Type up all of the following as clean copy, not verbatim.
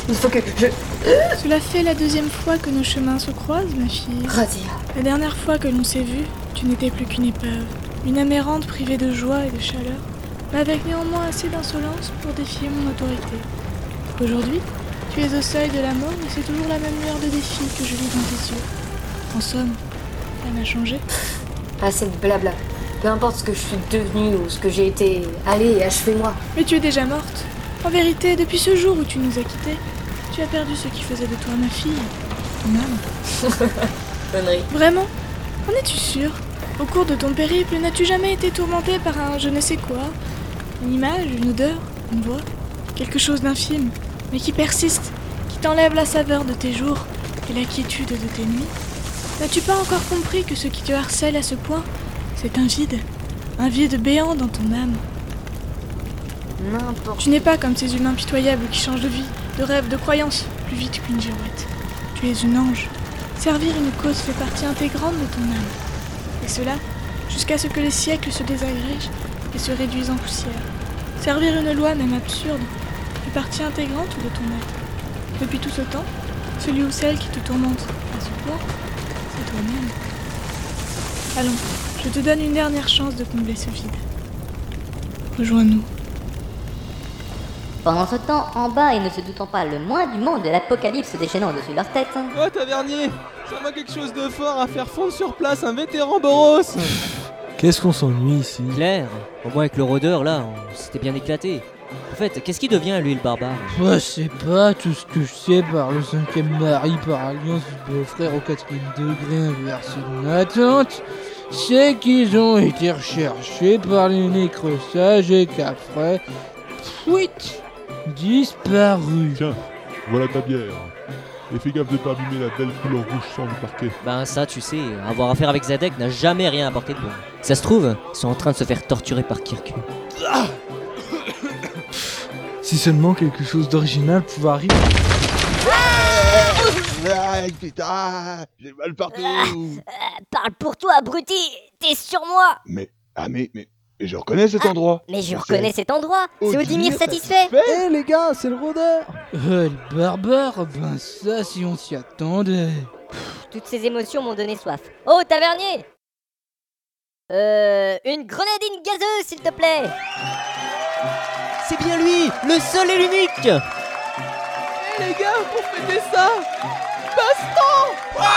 Il faut que je... Cela fait la deuxième fois que nos chemins se croisent, ma fille. Razia. La dernière fois que l'on s'est vu, tu n'étais plus qu'une épave. Une âme errante privée de joie et de chaleur, mais avec néanmoins assez d'insolence pour défier mon autorité. Aujourd'hui, tu es au seuil de la mort et c'est toujours la même lueur de défi que je lis dans tes yeux. En somme, rien n'a changé. Assez de blabla. Peu importe ce que je suis devenue ou ce que j'ai été... Allez, achevez-moi. Mais tu es déjà morte. En vérité, depuis ce jour où tu nous as quittés, tu as perdu ce qui faisait de toi ma fille, ton âme. Connerie. Vraiment? En es-tu sûre? Au cours de ton périple, n'as-tu jamais été tourmentée par un je ne sais quoi? Une image, une odeur, une voix? Quelque chose d'infime, mais qui persiste, qui t'enlève la saveur de tes jours et la quiétude de tes nuits? N'as-tu pas encore compris que ce qui te harcèle à ce point, c'est un vide béant dans ton âme? N'importe. Tu n'es pas comme ces humains pitoyables qui changent de vie, de rêve, de croyance, plus vite qu'une girouette. Tu es une ange. Servir une cause fait partie intégrante de ton âme. Et cela, jusqu'à ce que les siècles se désagrègent et se réduisent en poussière. Servir une loi, même absurde, fait partie intégrante de ton être. Depuis tout ce temps, celui ou celle qui te tourmente à ce point, c'est toi-même. Allons, je te donne une dernière chance de combler ce vide. Rejoins-nous. Pendant ce temps, en bas, et ne se doutant pas le moins du monde de l'apocalypse se déchaînant au-dessus de leur tête. Oh tavernier, ça m'a quelque chose de fort à faire fondre sur place un vétéran Boros. Qu'est-ce qu'on s'ennuie ici? Claire, au moins avec le rôdeur là, on s'était bien éclaté. En fait, qu'est-ce qui devient lui le barbare? Je sais pas, tout ce que je sais par le 5e mari par alliance du beau-frère au 4e degré inversé de ma tante, c'est qu'ils ont été recherchés par les nécrosages et qu'après, tweet, disparu. Tiens, voilà ta bière. Et fais gaffe de pas abîmer la belle couleur rouge sang du parquet. Ben ça, tu sais, avoir affaire avec Zadek n'a jamais rien apporté de bon. Ça se trouve, ils sont en train de se faire torturer par Kirku. Si seulement quelque chose d'original pouvait arriver. Ah, putain, j'ai mal partout. Parle pour toi, abruti. T'es sur moi. Mais je reconnais cet endroit. Mais je reconnais cet endroit. C'est Odimir Odimir satisfait. Eh les gars, c'est le rôdeur. Le barbare, ben ça si on s'y attendait. Toutes ces émotions m'ont donné soif. Oh, tavernier. Une grenadine gazeuse, s'il te plaît. C'est bien lui, le seul et l'unique. Eh les gars, pour fêter ça, passe-temps.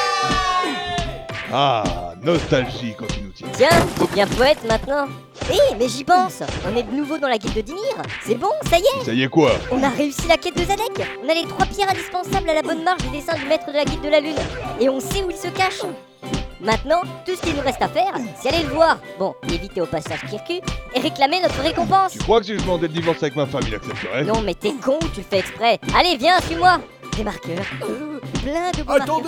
Ah, nostalgie quand tu nous tiens. Tiens, t'es bien poète maintenant. Mais j'y pense. On est de nouveau dans la guilde de Dimir. C'est bon, ça y est. Ça y est quoi? On a réussi la quête de Zadek. On a les 3 pierres indispensables à la bonne marche des dessins du maître de la guilde de la lune. Et on sait où il se cache. Maintenant, tout ce qu'il nous reste à faire, c'est aller le voir. Bon, éviter au passage Kirku et réclamer notre récompense. Tu crois que si je demandais le divorce avec ma femme, il accepterait? Non, mais t'es con ou tu le fais exprès? Allez, viens, suis-moi. Des marqueurs. Plein de beaux marqueurs.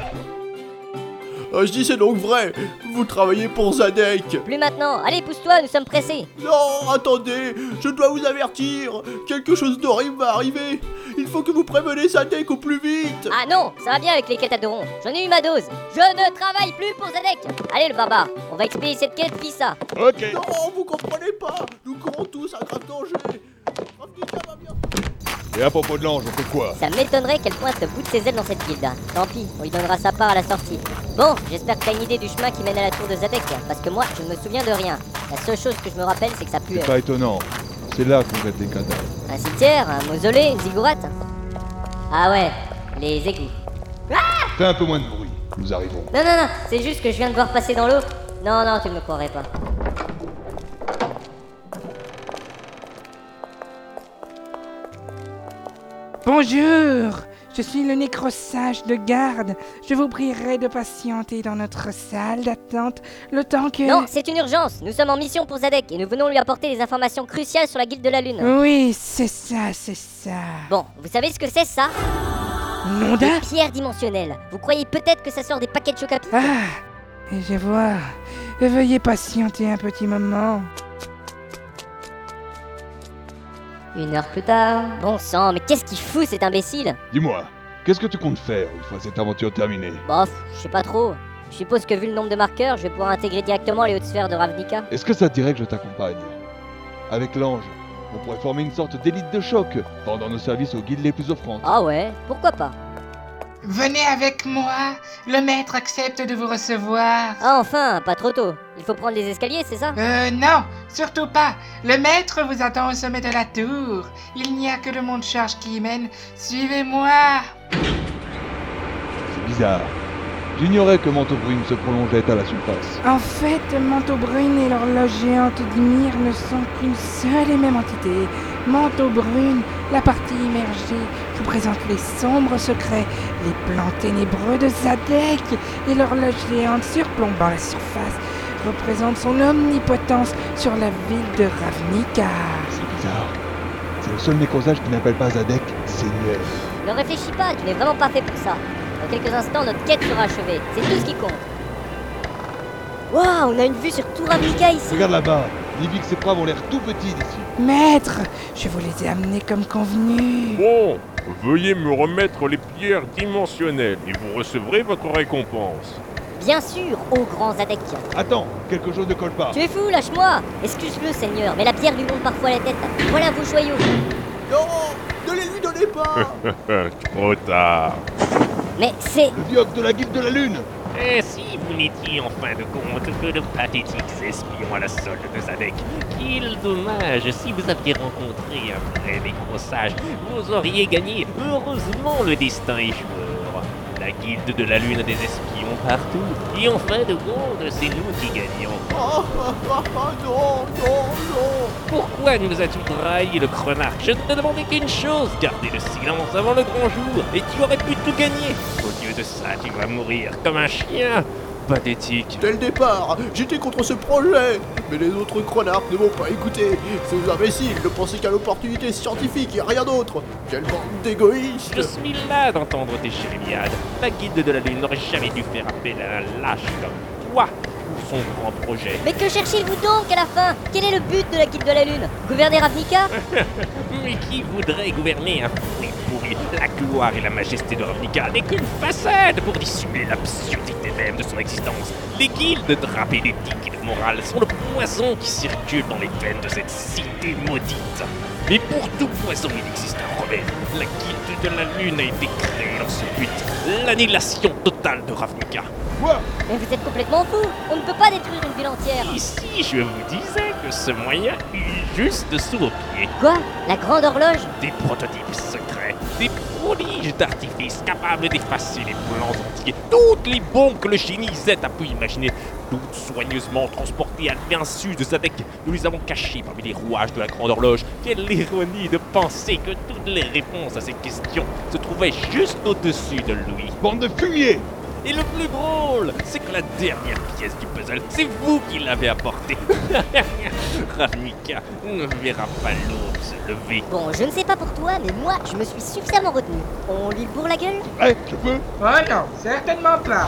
Je dis c'est donc vrai, vous travaillez pour Zadek. Plus maintenant. Allez, pousse-toi, nous sommes pressés. Non, attendez, je dois vous avertir, quelque chose d'horrible va arriver. Il faut que vous prévenez Zadek au plus vite. Ah non, ça va bien avec les quêtes à deux ronds. J'en ai eu ma dose. Je ne travaille plus pour Zadek. Allez, le barbare, on va expédier cette quête, fis ça. Ok. Non, vous comprenez pas, nous courons tous un grave danger. Ravnica va bien. Et à propos de l'ange, on fait quoi? Ça m'étonnerait qu'elle pointe le bout de ses ailes dans cette guilde. Tant pis, on lui donnera sa part à la sortie. Bon, j'espère que t'as une idée du chemin qui mène à la tour de Zadek, parce que moi, je ne me souviens de rien. La seule chose que je me rappelle, c'est que ça pue. C'est pas étonnant. C'est là qu'on jette des cadavres. Un cimetière, un mausolée, une ziggourate. Ah ouais, les égouts. Fais un peu moins de bruit. Nous arrivons. Non, c'est juste que je viens de voir passer dans l'eau. Non, tu ne me croirais pas. Bonjour, je suis le nécrosage de garde. Je vous prierai de patienter dans notre salle d'attente le temps que... Non, c'est une urgence. Nous sommes en mission pour Zadek et nous venons lui apporter des informations cruciales sur la guilde de la lune. Oui, c'est ça. Bon, vous savez ce que c'est ça? Nom d'un... Des pierres dimensionnelles. Vous croyez peut-être que ça sort des paquets de Chocapi? Ah, je vois. Veuillez patienter un petit moment. 1 heure plus tard. Bon sang, mais qu'est-ce qu'il fout cet imbécile? Dis-moi, qu'est-ce que tu comptes faire une fois cette aventure terminée? Bof, je sais pas trop. Je suppose que vu le nombre de marqueurs, je vais pouvoir intégrer directement les hautes sphères de Ravnica. Est-ce que ça te dirait que je t'accompagne? Avec l'ange, On pourrait former une sorte d'élite de choc, rendant nos services aux guildes les plus offrantes. Ah ouais, pourquoi pas? Venez avec moi, le maître accepte de vous recevoir. Ah enfin, pas trop tôt. Il faut prendre les escaliers, c'est ça? Non, surtout pas. Le maître vous attend au sommet de la tour. Il n'y a que le monte-charge qui y mène. Suivez-moi. C'est bizarre. J'ignorais que Manteau Brune se prolongeait à la surface. En fait, Manteau Brune et l'horloge géante d'Ymir ne sont qu'une seule et même entité. Manteau Brune, la partie immergée, représente les sombres secrets, les plans ténébreux de Zadek, et l'horloge géante surplombant la surface représente son omnipotence sur la ville de Ravnica. C'est bizarre. C'est le seul nécrosage qui n'appelle pas Zadek Seigneur. Ne réfléchis pas, tu n'es vraiment pas fait pour ça. Dans quelques instants, notre quête sera achevée. C'est tout ce qui compte. Waouh, on a une vue sur tout Ravnica ici. Regarde là-bas, les Vix et Prav ont l'air tout petits d'ici. Maître, je vous les ai amenés comme convenu. Bon, veuillez me remettre les pierres dimensionnelles et vous recevrez votre récompense. Bien sûr, ô grand Zadek. Attends, quelque chose ne colle pas. Tu es fou, lâche-moi. Excuse-le, Seigneur, mais la pierre lui monte parfois la tête. Voilà vos joyaux. Non, ne les lui donnez pas. Trop tard. Mais c'est... Le dioc de la guilde de la lune. Et si vous n'étiez en fin de compte que de pathétiques espions à la solde de Zadek, quel dommage, si vous aviez rencontré un vrai nécrosage, vous auriez gagné heureusement le destin échoueur. La guilde de la lune a des espions partout, et en fin de compte, c'est nous qui gagnons. Non. Pourquoi nous as-tu trahi, le crenard? Je ne te demandais qu'une chose, garder le silence avant le grand jour, et tu aurais pu tout gagner. Au lieu de ça, tu vas mourir comme un chien. Pathétique. Dès le départ, j'étais contre ce projet, mais les autres crenards ne m'ont pas écouté. Ces imbéciles ne pensaient qu'à l'opportunité scientifique et rien d'autre. Quelle bande d'égoïstes. Je suis là d'entendre tes jérémiades. La guilde de la lune n'aurait jamais dû faire appel à un lâche comme toi pour son grand projet. Mais que cherchez-vous donc à la fin? Quel est le but de la guilde de la lune? Gouverner Ravnica? Mais qui voudrait gouverner un fruit pourri? La gloire et la majesté de Ravnica n'est qu'une façade pour dissimuler l'absurdité même de son existence. Les guildes drapées d'éthique et de morale sont le poison qui circule dans les veines de cette cité maudite. Mais pour tout poison, il existe un remède. La guilde de la lune a été créée dans ce but, l'annihilation totale de Ravnica. Quoi? Mais vous êtes complètement fou. On ne peut pas détruire une ville entière. Ici, je vous disais que ce moyen est juste sous vos pieds. Quoi? La grande horloge? Des prototypes secrets, des prodiges d'artifice capables d'effacer les plans entiers, toutes les bombes que le génie Z a pu imaginer, toutes soigneusement transportées à l'insu de Zadek. Nous les avons cachées parmi les rouages de la grande horloge. Quelle ironie de penser que toutes les réponses à ces questions se trouvaient juste au-dessus de lui. Bande de fumier! Et le plus drôle, c'est que la dernière pièce du puzzle, c'est vous qui l'avez apportée. Ravnica ne verra pas l'aube se lever. Bon, je ne sais pas pour toi, mais moi, je me suis suffisamment retenu. On lui bourre la gueule? Ouais, je peux? Oh non, certainement pas.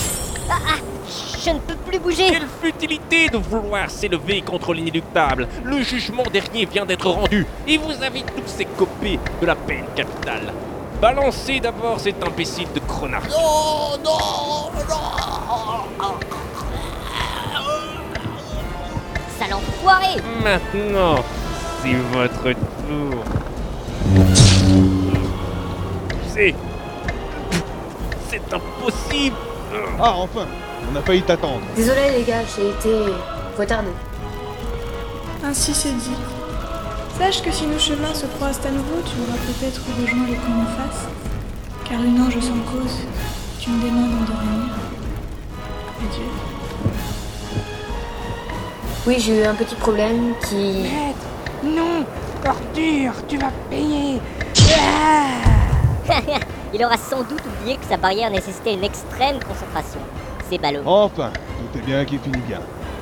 Je ne peux plus bouger. Quelle futilité de vouloir s'élever contre l'inéluctable. Le jugement dernier vient d'être rendu, et vous avez tous écopé de la peine capitale. Balancez d'abord cet imbécile de crenard. Sale enfoiré. Maintenant, c'est votre tour. C'est impossible. Ah, enfin! On a failli t'attendre. Désolé les gars, j'ai été retardé. Ainsi c'est dit. Sache que si nos chemins se croisent à nouveau, tu auras peut-être rejoint le camp en face. Car une ange sans cause, tu me demandes de revenir. Adieu. Oui, j'ai eu un petit problème qui... Maître, non, ordure, tu vas payer. Il aura sans doute oublié que sa barrière nécessitait une extrême concentration. C'est ballot. Enfin, tout est bien qui finit bien.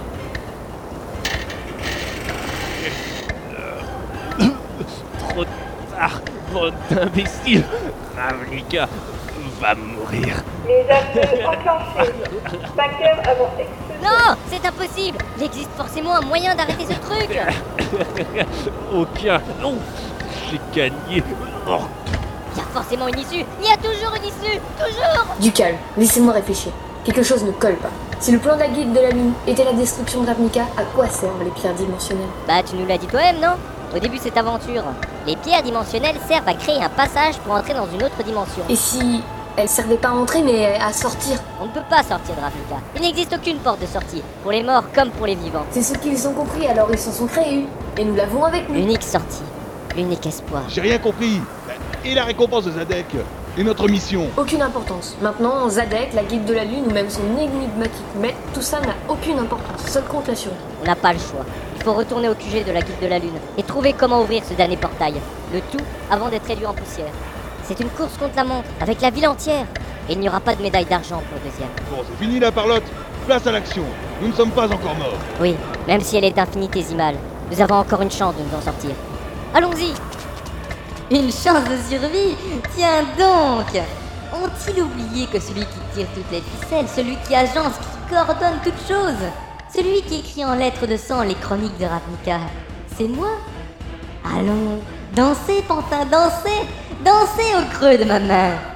Trop tard, bande d'imbéciles. Ravnica va mourir. Les aveux enclenchés. 5 heures avant explosion. Non, c'est impossible. Il existe forcément un moyen d'arrêter ce truc. Aucun. Non, j'ai gagné. Oh. Il y a forcément une issue. Il y a toujours une issue. Toujours. Du calme, laissez-moi réfléchir. Quelque chose ne colle pas. Si le plan de la guilde de la lune était la destruction de Ravnica, à quoi servent les pierres dimensionnelles? Bah, tu nous l'as dit toi-même, non? au début de cette aventure. Les pierres dimensionnelles servent à créer un passage pour entrer dans une autre dimension. Et si elles servaient pas à entrer mais à sortir? On ne peut pas sortir de Ravnica. Il n'existe aucune porte de sortie, pour les morts comme pour les vivants. C'est ce qu'ils ont compris, alors ils s'en sont créés une. Et nous l'avons avec nous. L'unique sortie, l'unique espoir. J'ai rien compris. Et la récompense de Zadek? Et notre mission? Aucune importance. Maintenant, Zadek, la guilde de la lune ou même son énigmatique maître, tout ça n'a aucune importance. Seul compte la survie. On n'a pas le choix. Il faut retourner au QG de la guilde de la lune et trouver comment ouvrir ce damné portail. Le tout avant d'être réduit en poussière. C'est une course contre la montre, avec la ville entière. Et il n'y aura pas de médaille d'argent pour le deuxième. Bon, c'est fini la parlotte. Place à l'action. Nous ne sommes pas encore morts. Oui, même si elle est infinitésimale, nous avons encore une chance de nous en sortir. Allons-y! Une chance de survie? Tiens donc! Ont-ils oublié que celui qui tire toutes les ficelles, celui qui agence, qui coordonne toutes choses, celui qui écrit en lettres de sang les chroniques de Ravnica, c'est moi? Allons, dansez, pantin, dansez! Dansez au creux de ma main!